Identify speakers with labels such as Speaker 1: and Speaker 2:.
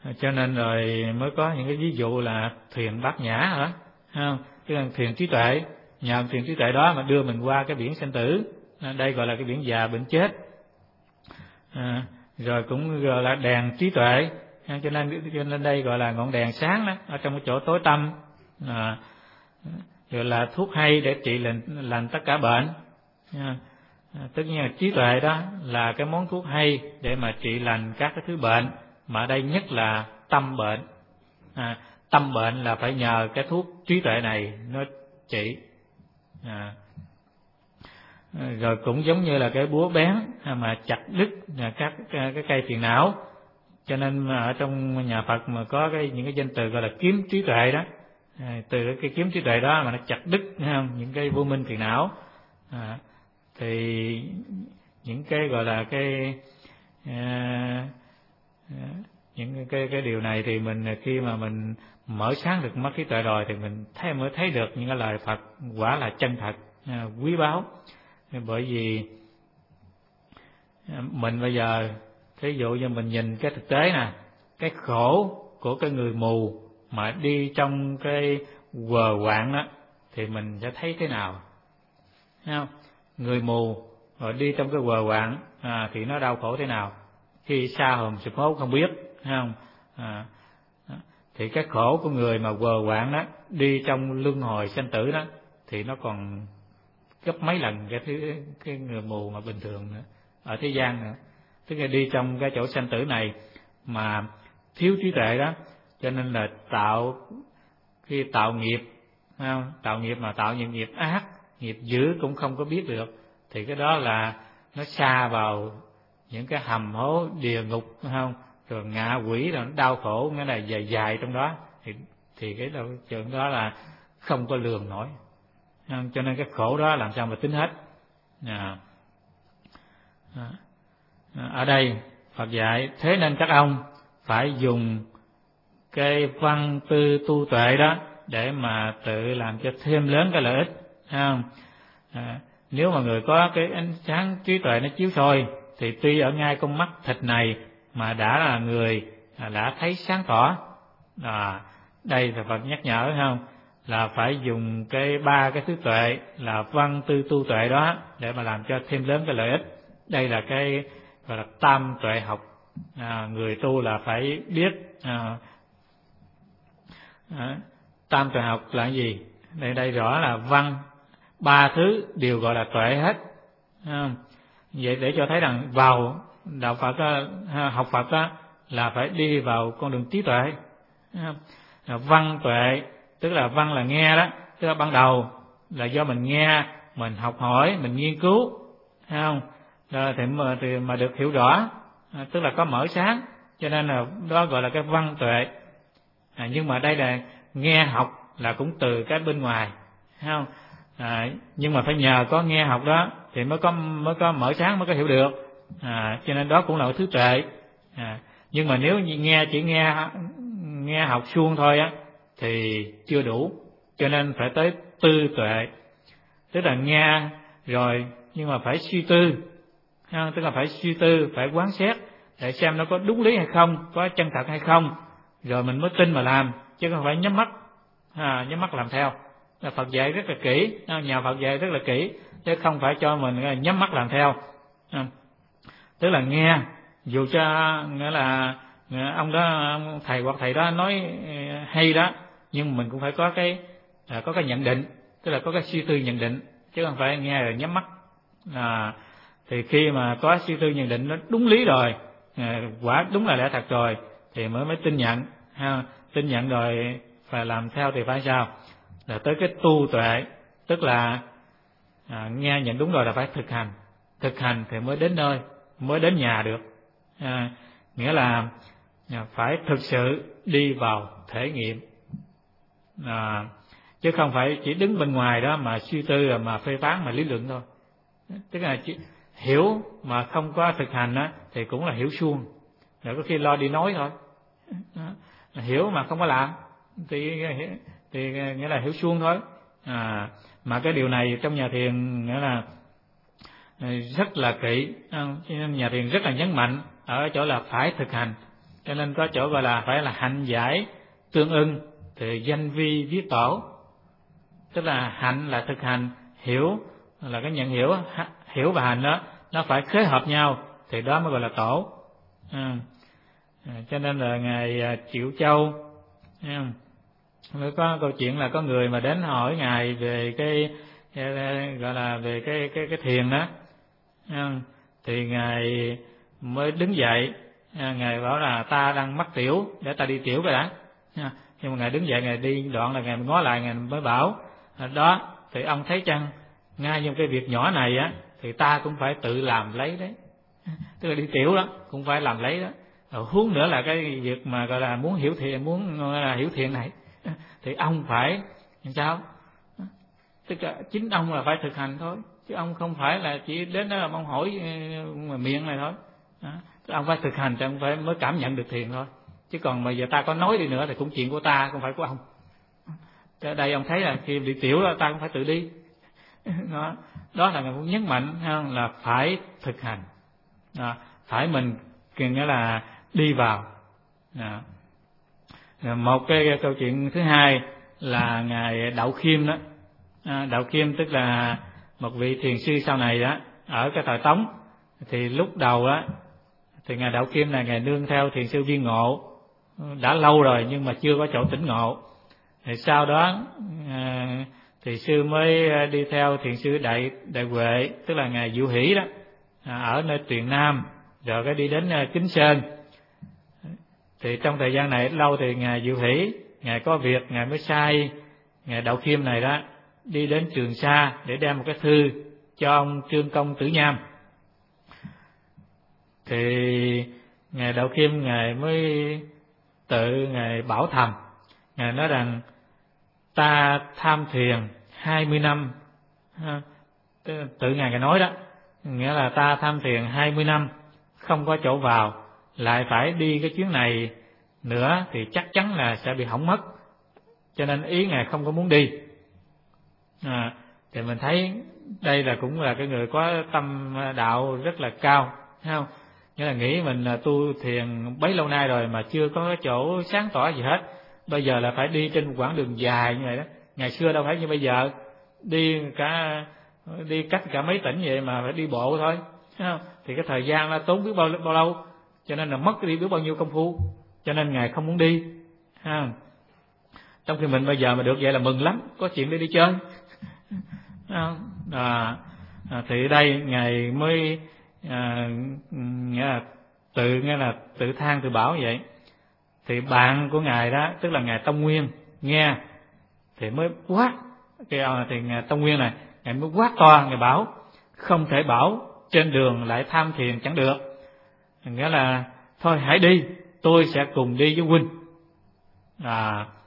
Speaker 1: Cho nên rồi mới có những cái ví dụ là thuyền Bát Nhã hả, không? Tức là thuyền trí tuệ, nhờ thuyền trí tuệ đó mà đưa mình qua cái biển sanh tử. Đây gọi là cái biển già bệnh chết. Rồi cũng gọi là đèn trí tuệ, cho nên đây gọi là ngọn đèn sáng đó, ở trong cái chỗ tối tăm. Rồi là thuốc hay để trị lành tất cả bệnh. Tất nhiên là trí tuệ đó là cái món thuốc hay để mà trị lành các cái thứ bệnh, mà ở đây nhất là tâm bệnh. Tâm bệnh là phải nhờ cái thuốc trí tuệ này nó trị. Rồi cũng giống như là cái búa bén mà chặt đứt các cái cây phiền não. Cho nên ở trong nhà Phật mà có những cái danh từ gọi là kiếm trí tuệ đó, từ cái kiếm trí tuệ đó mà nó chặt đứt những cái vô minh phiền não. Thì những cái gọi là những cái điều này thì mình khi mà mình mở sáng được mắt trí tuệ rồi thì mình mới thấy được những cái lời Phật quả là chân thật, quý báu. Bởi vì mình bây giờ thí dụ như mình nhìn cái thực tế nè, cái khổ của cái người mù mà đi trong cái quờ quạng đó thì mình sẽ thấy thế nào, thấy không? Người mù rồi đi trong cái quờ quạng thì nó đau khổ thế nào, khi xa hồn sụp hố không biết, thấy không? Thì cái khổ của người mà quờ quạng đó đi trong luân hồi sanh tử đó thì nó còn gấp mấy lần cái người mù mà bình thường nữa, ở thế gian nữa. Tức là đi trong cái chỗ sanh tử này mà thiếu trí tuệ đó, cho nên là khi tạo nghiệp, không? Tạo nghiệp mà tạo những nghiệp ác, nghiệp dữ cũng không có biết được, thì cái đó là nó sa vào những cái hầm hố địa ngục, không? Rồi ngạ quỷ rồi nó đau khổ, nghĩa là dài dài trong đó, thì cái chuyện đó là không có lường nổi. Cho nên cái khổ đó làm sao mà tính hết. Ở đây Phật dạy thế nên các ông phải dùng cái văn tư tu tuệ đó để mà tự làm cho thêm lớn cái lợi ích, không? Nếu mà người có cái ánh sáng trí tuệ nó chiếu soi thì tuy ở ngay con mắt thịt này mà đã là người đã thấy sáng tỏ. Đây là Phật nhắc nhở, không? Là phải dùng ba cái thứ tuệ là văn tư tu tuệ đó để mà làm cho thêm lớn cái lợi ích. Đây là cái gọi là tam tuệ học. Người tu là phải biết tam tuệ học là cái gì. Đây rõ là văn, ba thứ đều gọi là tuệ hết. Vậy để cho thấy rằng vào đạo Phật học Phật là phải đi vào con đường trí tuệ. Văn tuệ tức là văn là nghe đó, tức là ban đầu là do mình nghe, mình học hỏi, mình nghiên cứu, thấy không? Thì mà được hiểu rõ, tức là có mở sáng, cho nên là đó gọi là cái văn tuệ. Nhưng mà đây là nghe học là cũng từ cái bên ngoài, thấy không? Nhưng mà phải nhờ có nghe học đó thì mới có mở sáng, mới có hiểu được. Cho nên đó cũng là một thứ tuệ. Nhưng mà nếu như chỉ nghe học suông thôi á thì chưa đủ, cho nên phải tới tư tuệ, tức là nghe rồi nhưng mà phải suy tư, tức là phải suy tư, phải quán xét để xem nó có đúng lý hay không, có chân thật hay không, rồi mình mới tin mà làm, chứ không phải nhắm mắt làm theo. Phật dạy rất là kỹ, nhà Phật dạy rất là kỹ, chứ không phải cho mình nhắm mắt làm theo. Tức là nghe, dù cho nghĩa là ông đó, ông thầy hoặc thầy đó nói hay đó, nhưng mình cũng phải có cái nhận định, tức là có cái suy tư nhận định, chứ không phải nghe rồi nhắm mắt. Thì khi mà có suy tư nhận định nó đúng lý rồi, quả đúng là lẽ thật rồi, thì mới tin nhận. Tin nhận rồi phải làm theo thì phải sao? Là tới cái tu tuệ, tức là nghe nhận đúng rồi là phải thực hành thì mới đến nơi, mới đến nhà được. Nghĩa là phải thực sự đi vào thể nghiệm, chứ không phải chỉ đứng bên ngoài đó mà suy tư mà phê phán mà lý luận thôi. Tức là chỉ hiểu mà không có thực hành đó, thì cũng là hiểu suông, rồi có khi lo đi nói thôi. Hiểu mà không có làm thì nghĩa là hiểu suông thôi. Mà cái điều này trong nhà thiền nghĩa là rất là kỹ, nhà thiền rất là nhấn mạnh ở chỗ là phải thực hành. cho nên có chỗ gọi là phải là hạnh giải tương ưng, thì danh vi viết tổ. Tức là hạnh là thực hành, hiểu là cái nhận hiểu, hiểu và hành đó nó phải khế hợp nhau thì đó mới gọi là tổ. Cho nên là ngài Triệu Châu mới có câu chuyện là có người mà đến hỏi ngài về cái gọi là về cái thiền đó, thì ngài mới đứng dậy, ngài bảo là ta đang mắc tiểu, để ta đi tiểu cái đã. Nhưng mà ngài đứng dậy, ngài đi đoạn là ngài ngó lại, ngài mới bảo đó thì ông thấy chăng, ngay trong cái việc nhỏ này á thì ta cũng phải tự làm lấy đấy. Tức là đi tiểu đó cũng phải làm lấy đó. Huống nữa là cái việc mà gọi là muốn hiểu thiền, muốn gọi là hiểu thiền này thì ông phải làm sao? Tức là chính ông là phải thực hành thôi, chứ ông không phải là chỉ đến đó là ông hỏi miệng này thôi. Ông phải thực hành thì ông phải mới cảm nhận được thiền thôi. Chứ còn mà giờ ta có nói đi nữa thì cũng chuyện của ta, không phải của ông. Ở đây ông thấy là khi đi tiểu đó ta cũng phải tự đi. Đó là ngài muốn nhấn mạnh là phải thực hành, phải mình nghĩa là đi vào. Một cái câu chuyện thứ hai là ngài Đậu Khiêm đó. Đậu Khiêm tức là một vị thiền sư sau này đó, ở cái thời Tống. Thì lúc đầu đó thì ngài Đậu Khiêm này ngài nương theo thiền sư Viên Ngộ đã lâu rồi nhưng mà chưa có chỗ tỉnh ngộ. Thì sau đó thì sư mới đi theo thiền sư Đại Huệ, tức là ngài Diệu Hỷ đó, ở nơi Tuyền Nam, rồi cái đi đến Kính Sơn. Thì trong thời gian này lâu thì ngài Diệu Hỷ ngài có việc, ngài mới sai ngài Đậu Khiêm này đó đi đến Trường Sa để đem một cái thư cho ông Trương Công Tử Nham. Thì ngài Đậu Khiêm ngài mới tự ngài bảo thầm, ngài nói rằng ta tham thiền 20 năm, tự ngài nói đó, nghĩa là ta tham thiền 20 năm không có chỗ vào, lại phải đi cái chuyến này nữa thì chắc chắn là sẽ bị hỏng mất, cho nên ý ngài không có muốn đi. Thì mình thấy đây là cũng là cái người có tâm đạo rất là cao, thấy không? Nghĩa là nghĩ mình là tu thiền bấy lâu nay rồi mà chưa có chỗ sáng tỏ gì hết, bây giờ là phải đi trên một quãng đường dài như vậy đó. Ngày xưa đâu phải như bây giờ, đi cách cả mấy tỉnh vậy mà phải đi bộ thôi, thấy không? Thì cái thời gian nó tốn biết bao lâu, cho nên là mất đi biết bao nhiêu công phu, cho nên ngài không muốn đi. Trong khi mình bây giờ mà được vậy là mừng lắm, có chuyện để đi chơi. Thì đây ngài mới nghĩa là tự than tự bảo vậy. Thì bạn của ngài đó, tức là ngài Tông Nguyên nghe thì mới quát thì ngài Tông Nguyên này ngài mới quát to, ngài bảo không thể bảo trên đường lại tham thiền chẳng được, nghĩa là thôi hãy đi, tôi sẽ cùng đi với huynh.